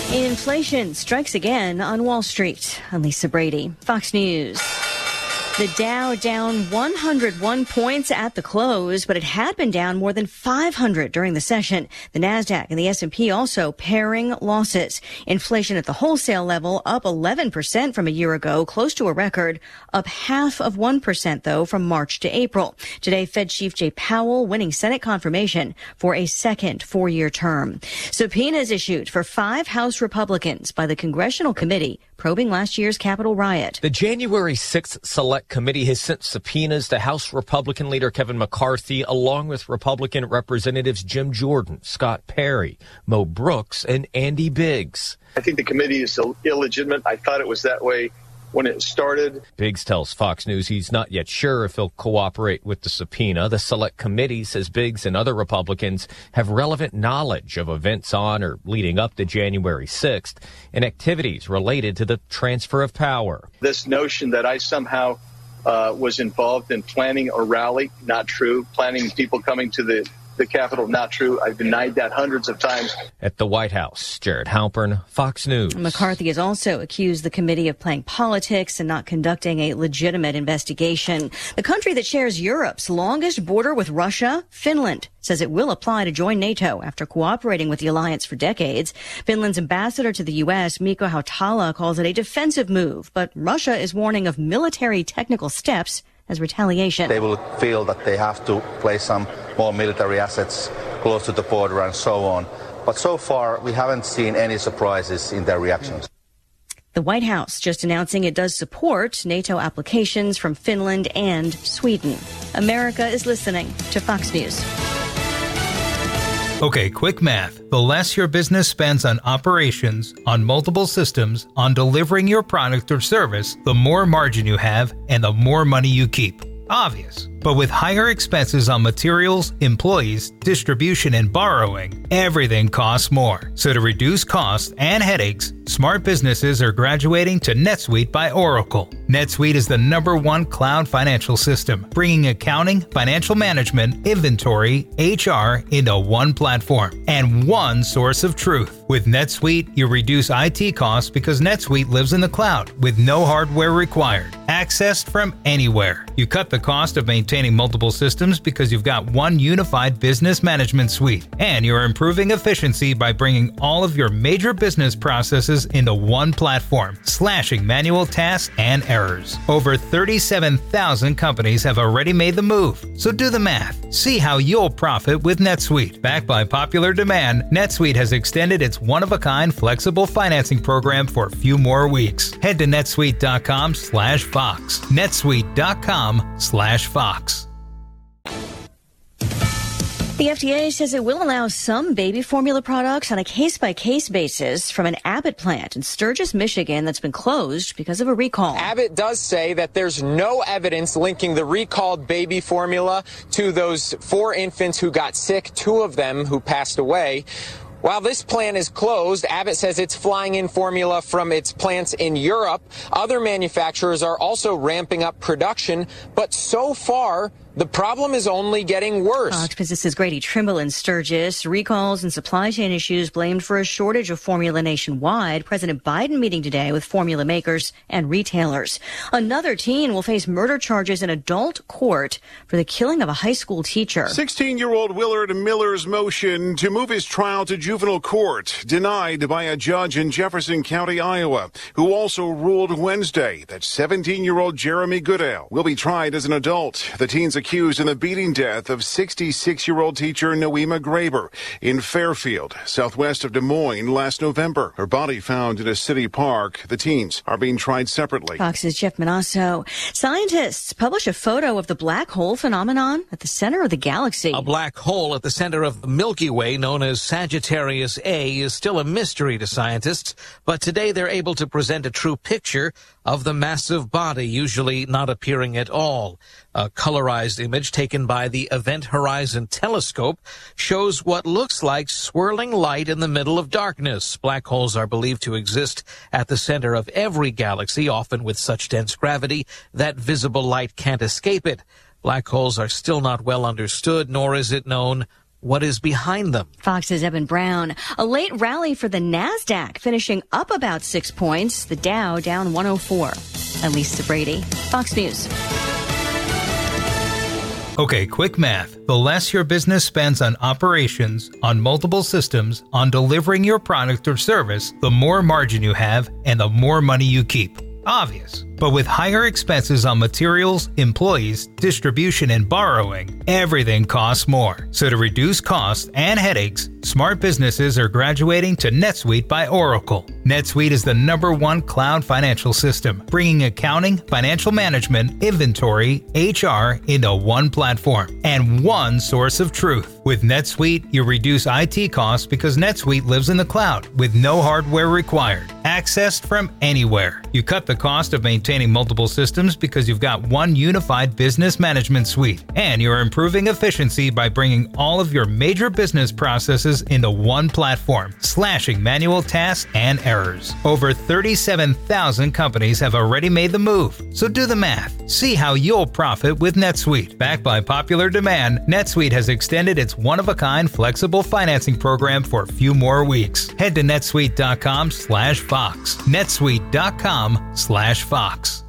Inflation strikes again on Wall Street. I'm Lisa Brady, Fox News. The Dow down 101 points at the close, but it had been down more than 500 during the session. The Nasdaq and the S&P also paring losses. Inflation at the wholesale level up 11% from a year ago, close to a record, up 0.5% though from March to April. Today, Fed Chief Jay Powell winning Senate confirmation for a second 4-year term. Subpoenas issued for 5 House Republicans by the Congressional Committee probing last year's Capitol riot. The January 6th Select Committee has sent subpoenas to House Republican leader Kevin McCarthy, along with Republican Representatives Jim Jordan, Scott Perry, Mo Brooks, and Andy Biggs. I think the committee is illegitimate. I thought it was that way when it started. Biggs tells Fox News he's not yet sure if he'll cooperate with the subpoena. The Select Committee says Biggs and other Republicans have relevant knowledge of events on or leading up to January 6th and activities related to the transfer of power. This notion that I somehow was involved in planning a rally, not true. Planning people coming to the Capitol, not true. I've denied that hundreds of times. At the White House, Jared Halpern, Fox News. McCarthy has also accused the committee of playing politics and not conducting a legitimate investigation. The country that shares Europe's longest border with Russia, Finland, says it will apply to join NATO after cooperating with the alliance for decades. Finland's ambassador to the U.S., Mikko Hautala, calls it a defensive move, but Russia is warning of military technical steps as retaliation. They will feel that they have to place some more military assets close to the border and so on. But so far, we haven't seen any surprises in their reactions. The White House just announcing it does support NATO applications from Finland and Sweden. America is listening to Fox News. Okay, quick math. The less your business spends on operations, on multiple systems, on delivering your product or service, the more margin you have and the more money you keep. Obvious. But with higher expenses on materials, employees, distribution, and borrowing, everything costs more. So to reduce costs and headaches, smart businesses are graduating to NetSuite by Oracle. NetSuite is the #1 cloud financial system, bringing accounting, financial management, inventory, HR into one platform and one source of truth. With NetSuite, you reduce IT costs because NetSuite lives in the cloud with no hardware required, accessed from anywhere. You cut the cost of maintaining multiple systems because you've got one unified business management suite, and you're improving efficiency by bringing all of your major business processes into one platform, slashing manual tasks and errors. Over 37,000 companies have already made the move, so do the math. See how you'll profit with NetSuite. Backed by popular demand, NetSuite has extended its one-of-a-kind flexible financing program for a few more weeks. Head to netsuite.com/Fox. netsuite.com/Fox. The FDA says it will allow some baby formula products on a case-by-case basis from an Abbott plant in Sturgis, Michigan that's been closed because of a recall. Abbott does say that there's no evidence linking the recalled baby formula to those 4 infants who got sick, 2 of them who passed away. While this plant is closed, Abbott says it's flying in formula from its plants in Europe. Other manufacturers are also ramping up production, but so far, the problem is only getting worse. Fox Business's Grady Trimble in Sturgis. Recalls and supply chain issues blamed for a shortage of formula nationwide. President Biden meeting today with formula makers and retailers. Another teen will face murder charges in adult court for the killing of a high school teacher. 16-year-old Willard Miller's motion to move his trial to juvenile court denied by a judge in Jefferson County, Iowa, who also ruled Wednesday that 17-year-old Jeremy Goodale will be tried as an adult. The teen's accused in the beating death of 66-year-old teacher Noema Graber in Fairfield, southwest of Des Moines, last November. Her body found in a city park. The teens are being tried separately. Fox's Jeff Manasso. Scientists publish a photo of the black hole phenomenon at the center of the galaxy. A black hole at the center of the Milky Way, known as Sagittarius A, is still a mystery to scientists, but today they're able to present a true picture of the massive body, usually not appearing at all. A colorized image taken by the Event Horizon Telescope shows what looks like swirling light in the middle of darkness. Black holes are believed to exist at the center of every galaxy, often with such dense gravity that visible light can't escape it. Black holes are still not well understood, nor is it known what is behind them. Fox's Evan Brown. A late rally for the NASDAQ, finishing up about 6 points. The Dow down 104. I'm Lisa Brady, Fox News. Okay, quick math. The less your business spends on operations, on multiple systems, on delivering your product or service, the more margin you have and the more money you keep. Obvious. But with higher expenses on materials, employees, distribution, and borrowing, everything costs more. So to reduce costs and headaches, smart businesses are graduating to NetSuite by Oracle. NetSuite is the #1 cloud financial system, bringing accounting, financial management, inventory, HR into one platform and one source of truth. With NetSuite, you reduce IT costs because NetSuite lives in the cloud with no hardware required, accessed from anywhere. You cut the cost of maintaining multiple systems because you've got one unified business management suite, and you're improving efficiency by bringing all of your major business processes into one platform, slashing manual tasks and errors. Over 37,000 companies have already made the move, so do the math. See how you'll profit with NetSuite. Backed by popular demand, NetSuite has extended its one-of-a-kind flexible financing program for a few more weeks. Head to netsuite.com/Fox. netsuite.com/Fox.